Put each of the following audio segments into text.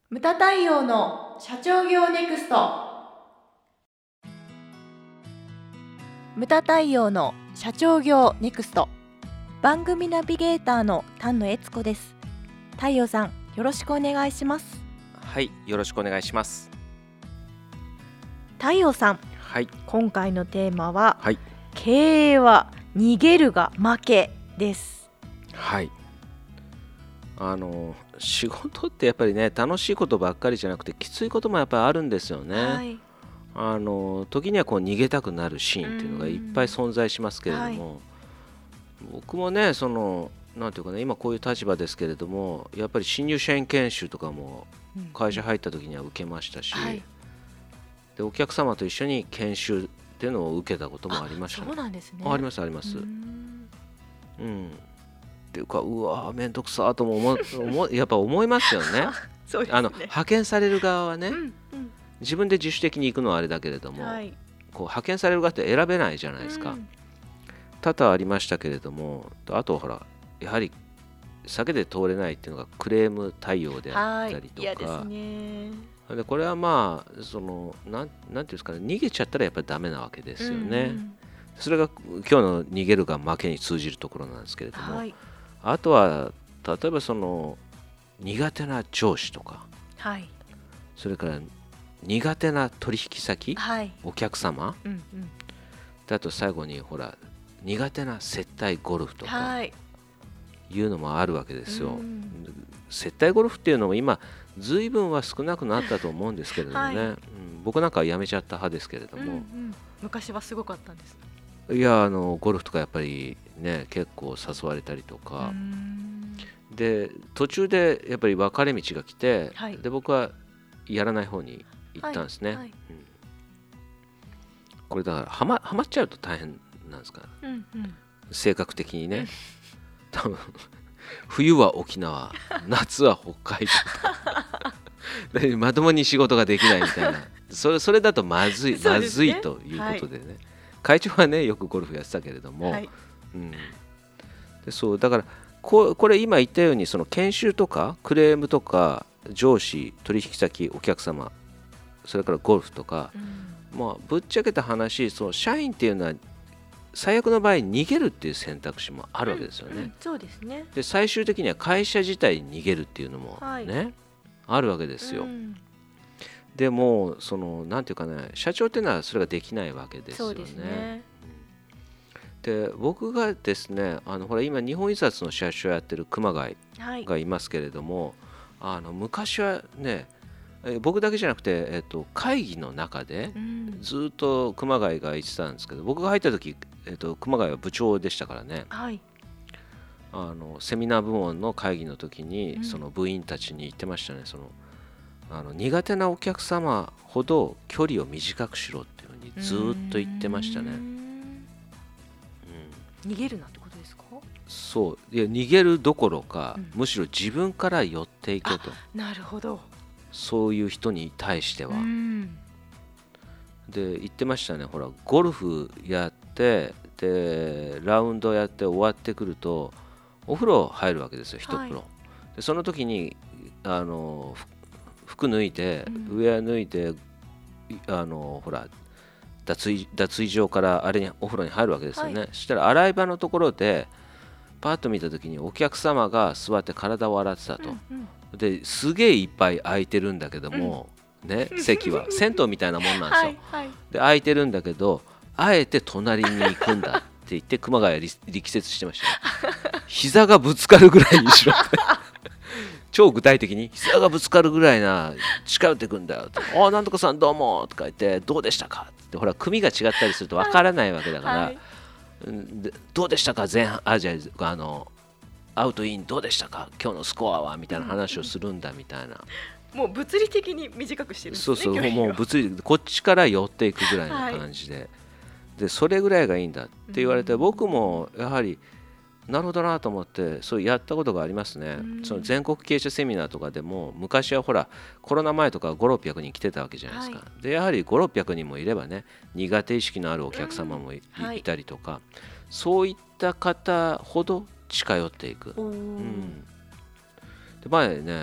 ムタ太陽の社長業ネクスト。ムタ太陽の社長業ネクスト、番組ナビゲーターの丹野悦子です。太陽さん、よろしくお願いします。 はい、よろしくお願いします。 太陽さん、 はい、 今回のテーマは、 はい、 経営は逃げるが負けです。 はい。仕事ってやっぱりね、楽しいことばっかりじゃなくてきついこともやっぱりあるんですよね。 はい、 時にはこう逃げたくなるシーンっていうのがいっぱい存在しますけれども、僕もね、なんていうかね、今こういう立場ですけれども、やっぱり新入社員研修とかも会社入った時には受けましたし、でお客様と一緒に研修っていうのを受けたこともありましたね。 そうなんですね。 ありますあります。っていうか、うわめんどくさーともやっぱ思いますよね。 そうですね。 派遣される側はね、自分で自主的に行くのはあれだけれども、こう派遣される側って選べないじゃないですか。多々ありましたけれども、あとほらやはり避けて通れないっていうのがクレーム対応であったりとか、 嫌ですね。 でこれはまあなんていうんですかね、逃げちゃったらやっぱりダメなわけですよね。それが今日の逃げるが負けに通じるところなんですけれども、あとは例えば苦手な上司とか、それから苦手な取引先、お客様、であと最後にほら苦手な接待ゴルフとかいうのもあるわけですよ。接待ゴルフっていうのも今ずいぶんは少なくなったと思うんですけれどもね、僕なんかはやめちゃった派ですけれども、 昔はすごかったんです。 いやゴルフとかやっぱりね結構誘われたりとかで、途中でやっぱり分かれ道が来て、で僕はやらない方に行ったんですね。これだからはまっちゃうと大変なんですから、性格的にね。多分冬は沖縄、夏は北海道でまともに仕事ができないみたいな、それだとまずいということでね、会長はねよくゴルフやってたけれども、でそうだからこれ今言ったように、その研修とかクレームとか上司、取引先、お客様、それからゴルフとか、まあぶっちゃけた話、社員っていうのは最悪の場合逃げるっていう選択肢もあるわけですよね。 そうですね。 で最終的には会社自体に逃げるっていうのもね、あるわけですよ。でもなんていうかね、社長っていうのはそれができないわけですよね。で僕がですね、ほら今日本印刷の社長やってる熊谷がいますけれども、昔はね、僕だけじゃなくて、会議の中でずっと熊谷が言ってたんですけど、僕が入った時、熊谷は部長でしたからね、セミナー部門の会議の時にその部員たちに言ってましたね。苦手なお客様ほど距離を短くしろっていうふうにずっと言ってましたね。 逃げるなってことですか？ そう、いや逃げるどころか、むしろ自分から寄っていけと。 なるほど。 そういう人に対しては。で言ってましたね。ほらゴルフやってでラウンドやって終わってくるとお風呂入るわけですよ、一風呂。でその時に服脱いで、ウェア脱いでほら脱衣場からあれにお風呂に入るわけですよね。そしたら洗い場のところでパッと見た時にお客様が座って体を洗ってたと。ですげえいっぱい空いてるんだけども、席は銭湯みたいなもんなんですよ。で空いてるんだけど、あえて隣に行くんだって言って熊谷力説してました。膝がぶつかるぐらいにしろ超具体的に膝がぶつかるぐらいな近寄ってくんだよって、あなんとかさんどうもとか言って、どうでしたかって、ほら組が違ったりすると分からないわけだから、どうでしたか前半、アウトインどうでしたか今日のスコアはみたいな話をするんだみたいな、 もう物理的に短くしてるんですね。 そうもう物理こっちから寄っていくぐらいの感じで、でそれぐらいがいいんだって言われて、僕もやはりなるほどなと思ってそうやったことがありますね。その全国経営者セミナーとかでも、昔はほらコロナ前とか5、600人来てたわけじゃないですか。でやはり5、600人もいればね、苦手意識のあるお客様もいたりとか、そういった方ほど近寄っていく。で前ね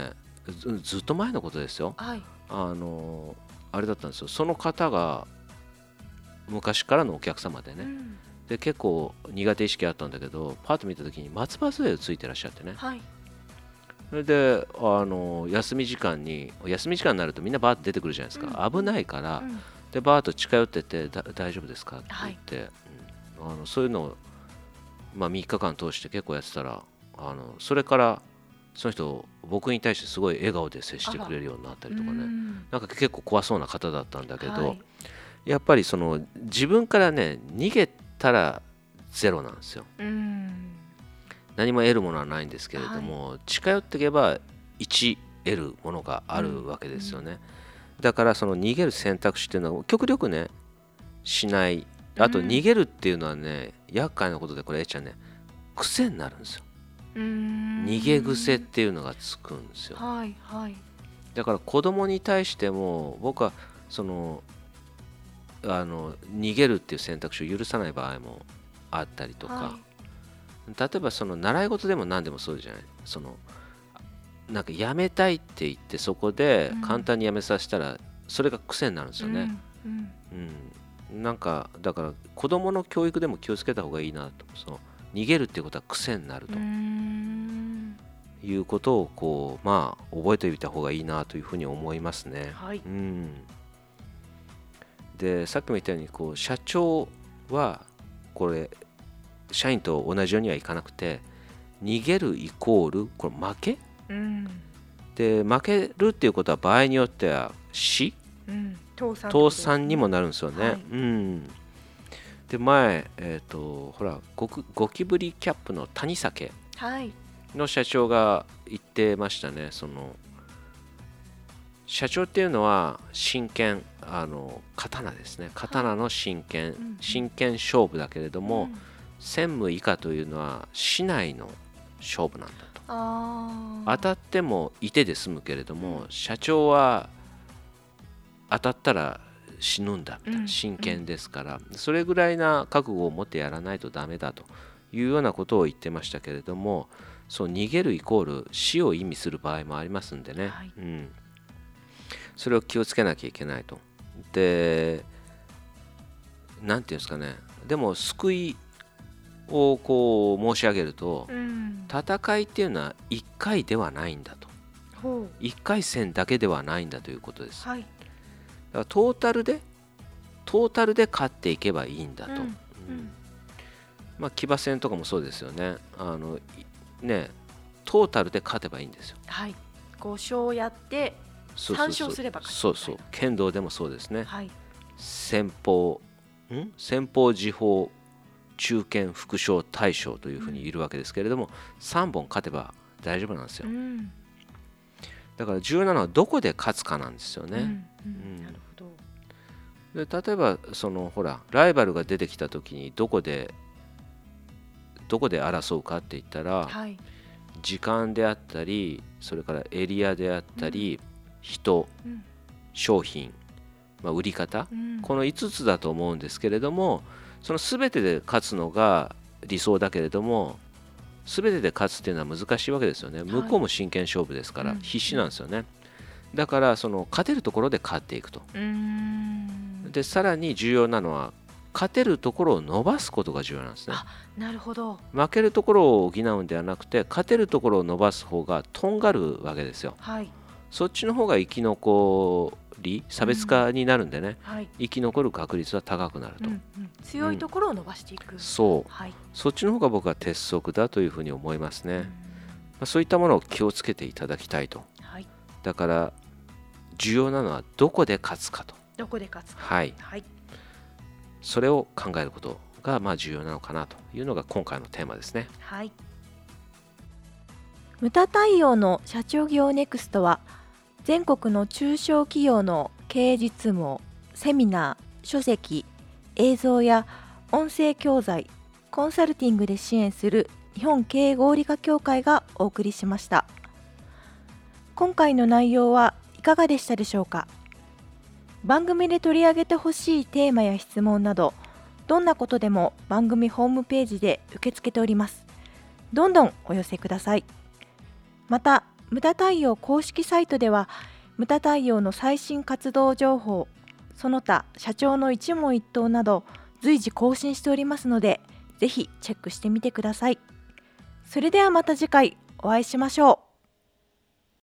ずっと前のことですよ。 はい。 あれだったんですよ。その方が昔からのお客様でね、で結構苦手意識あったんだけど、パッと見た時に松葉杖をついてらっしゃってね、 はい。 それで休み時間になるとみんなバーッと出てくるじゃないですか、危ないから、でバーッと近寄ってって大丈夫ですかって言って、そういうのを、3日間通して結構やってたら、それからその人僕に対してすごい笑顔で接してくれるようになったりとかね、なんか結構怖そうな方だったんだけど、やっぱりその自分からね逃げたらゼロなんですよ。何も得るものはないんですけれども、近寄っていけば1得るものがあるわけですよね。だからその逃げる選択肢っていうのは極力ねしない。あと逃げるっていうのはね、厄介なことで、これちゃんね癖になるんですよ。逃げ癖っていうのがつくんですよ。だから子供に対しても僕はその逃げるっていう選択肢を許さない場合もあったりとか、例えばその習い事でも何でもそうじゃない。そのなんかやめたいって言ってそこで簡単にやめさせたらそれが癖になるんですよね。なんかだから子供の教育でも気をつけた方がいいなと。その逃げるっていうことは癖になるということをこう覚えておいた方がいいなというふうに思いますね。でさっきも言ったようにこう社長はこれ社員と同じようにはいかなくて、逃げるイコールこれ負け、で負けるっていうことは場合によっては死、倒産にもなるんですよね。で前、ほらゴキブリキャップの谷酒の社長が言ってましたね。その社長っていうのは真剣、刀ですね。刀の真剣勝負だけれども、専務以下というのは市内の勝負なんだと。当たってもいてで済むけれども、社長は当たったら死ぬんだみたいな、真剣ですから、それぐらいな覚悟を持ってやらないとダメだというようなことを言ってましたけれども、そう逃げるイコール死を意味する場合もありますんでね、それを気をつけなきゃいけないと。でなんていうんですかね、でも救いをこう申し上げると、戦いっていうのは1回ではないんだと、1回戦だけではないんだということです。だからトータルで勝っていけばいいんだと。騎馬戦とかもそうですよね。トータルで勝てばいいんですよ。 5勝やって3勝すれば勝つ。 剣道でもそうですね。先鋒時報中堅副将大将というふうにいるわけですけれども、3本勝てば大丈夫なんですよ。だから重要なのはどこで勝つかなんですよね。で例えばそのほらライバルが出てきた時にどこで争うかって言ったら、時間であったり、それからエリアであったり、人、商品、売り方、この5つだと思うんですけれども、その全てで勝つのが理想だけれども、全てで勝つっていうのは難しいわけですよね。向こうも真剣勝負ですから必死なんですよね。だからその勝てるところで勝っていくと。でさらに重要なのは勝てるところを伸ばすことが重要なんですね。 なるほど。 負けるところを補うんではなくて、勝てるところを伸ばす方がとんがるわけですよ。そっちの方が生き残り、差別化になるんでね、生き残る確率は高くなると。 強いところを伸ばしていく。 そっちの方が僕は鉄則だというふうに思いますね。そういったものを気をつけていただきたいと。だから重要なのはどこで勝つかと。それを考えることが重要なのかなというのが今回のテーマですね。 ムタ対応の社長業ネクストは、全国の中小企業の経営実務をセミナー、書籍、映像や音声教材、コンサルティングで支援する日本経営合理化協会がお送りしました。今回の内容はいかがでしたでしょうか。番組で取り上げてほしいテーマや質問など、どんなことでも番組ホームページで受け付けております。どんどんお寄せください。またムタ太陽公式サイトではムタ太陽の最新活動情報、その他社長の一問一答など随時更新しておりますので、ぜひチェックしてみてください。それではまた次回お会いしましょう。